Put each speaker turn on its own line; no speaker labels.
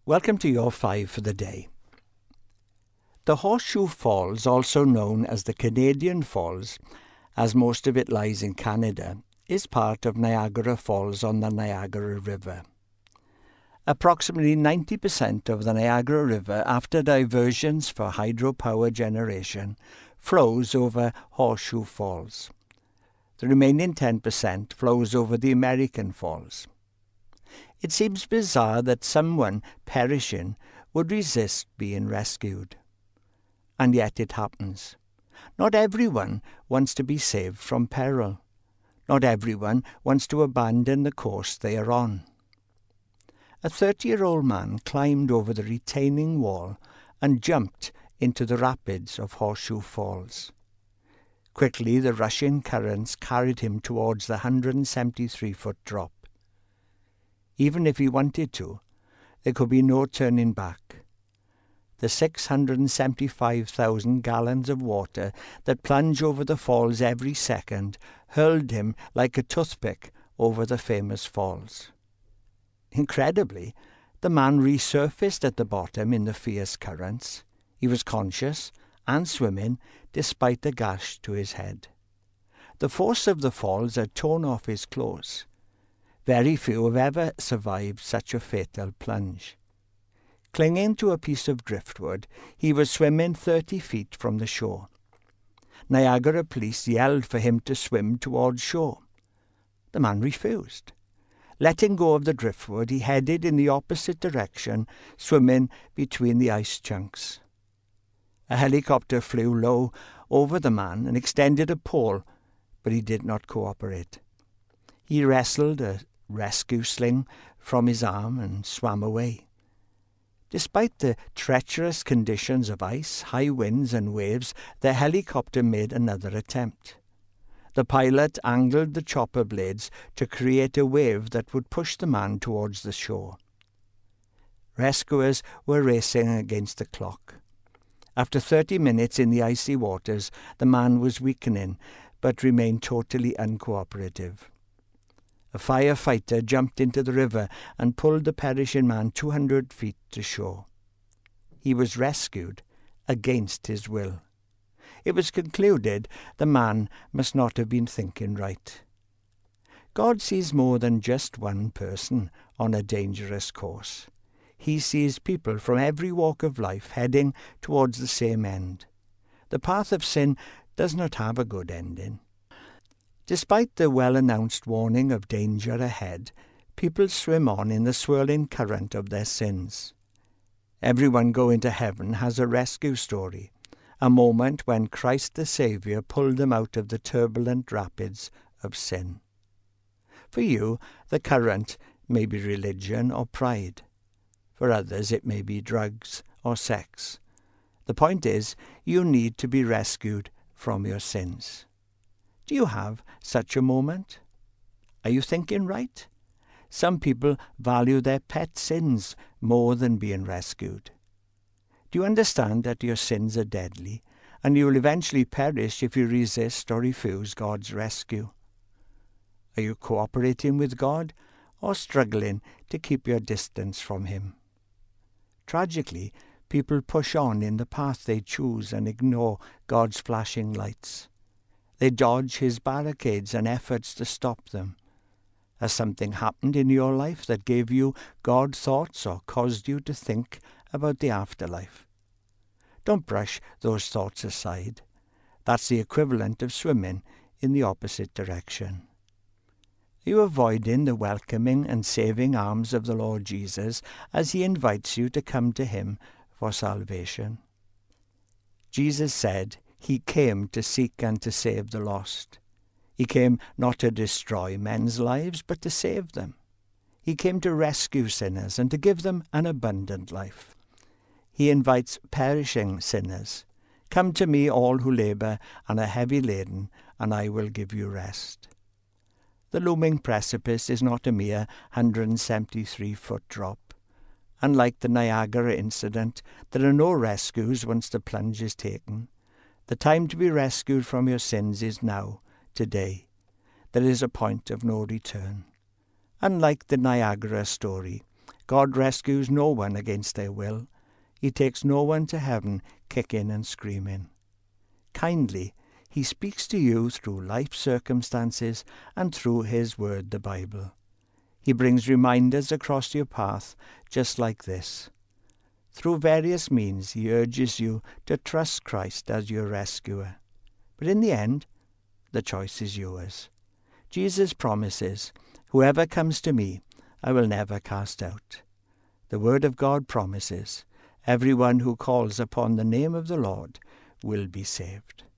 Welcome to your 5 for the day. The Horseshoe Falls, also known as the Canadian Falls, as most of it lies in Canada, is part of Niagara Falls on the Niagara River. Approximately 90% of the Niagara River, after diversions for hydropower generation, flows over Horseshoe Falls. The remaining 10% flows over the American Falls. It seems bizarre that someone perishing would resist being rescued. And yet it happens. Not everyone wants to be saved from peril. Not everyone wants to abandon the course they are on. A 30-year-old man climbed over the retaining wall and jumped into the rapids of Horseshoe Falls. Quickly, the rushing currents carried him towards the 173-foot drop. Even if he wanted to, there could be no turning back. The 675,000 gallons of water that plunge over the falls every second hurled him like a toothpick over the famous falls. Incredibly, the man resurfaced at the bottom in the fierce currents. He was conscious and swimming despite the gash to his head. The force of the falls had torn off his clothes. Very few have ever survived such a fatal plunge. Clinging to a piece of driftwood, he was swimming 30 feet from the shore. Niagara police yelled for him to swim towards shore. The man refused. Letting go of the driftwood, he headed in the opposite direction, swimming between the ice chunks. A helicopter flew low over the man and extended a pole, but he did not cooperate. He wrestled a rescue sling from his arm and swam away. Despite the treacherous conditions of ice, high winds and waves, the helicopter made another attempt. The pilot angled the chopper blades to create a wave that would push the man towards the shore. Rescuers were racing against the clock. After 30 minutes in the icy waters, the man was weakening, but remained totally uncooperative. A firefighter jumped into the river and pulled the perishing man 200 feet to shore. He was rescued against his will. It was concluded the man must not have been thinking right. God sees more than just one person on a dangerous course. He sees people from every walk of life heading towards the same end. The path of sin does not have a good ending. Despite the well-announced warning of danger ahead, people swim on in the swirling current of their sins. Everyone going to heaven has a rescue story, a moment when Christ the Saviour pulled them out of the turbulent rapids of sin. For you, the current may be religion or pride. For others, it may be drugs or sex. The point is, you need to be rescued from your sins. Do you have such a moment? Are you thinking right? Some people value their pet sins more than being rescued. Do you understand that your sins are deadly, and you will eventually perish if you resist or refuse God's rescue? Are you cooperating with God or struggling to keep your distance from Him? Tragically, people push on in the path they choose and ignore God's flashing lights. They dodge His barricades and efforts to stop them. Has something happened in your life that gave you God thoughts or caused you to think about the afterlife? Don't brush those thoughts aside. That's the equivalent of swimming in the opposite direction. Are you avoiding the welcoming and saving arms of the Lord Jesus as He invites you to come to Him for salvation? Jesus said He came to seek and to save the lost. He came not to destroy men's lives, but to save them. He came to rescue sinners and to give them an abundant life. He invites perishing sinners. Come to me, all who labour and are heavy laden, and I will give you rest. The looming precipice is not a mere 173-foot drop. Unlike the Niagara incident, there are no rescues once the plunge is taken. The time to be rescued from your sins is now, today. There is a point of no return. Unlike the Niagara story, God rescues no one against their will. He takes no one to heaven kicking and screaming. Kindly, he speaks to you through life circumstances and through his word, the Bible. He brings reminders across your path just like this. Through various means, he urges you to trust Christ as your rescuer. But in the end, the choice is yours. Jesus promises, "Whoever comes to me, I will never cast out." The word of God promises, "Everyone who calls upon the name of the Lord will be saved."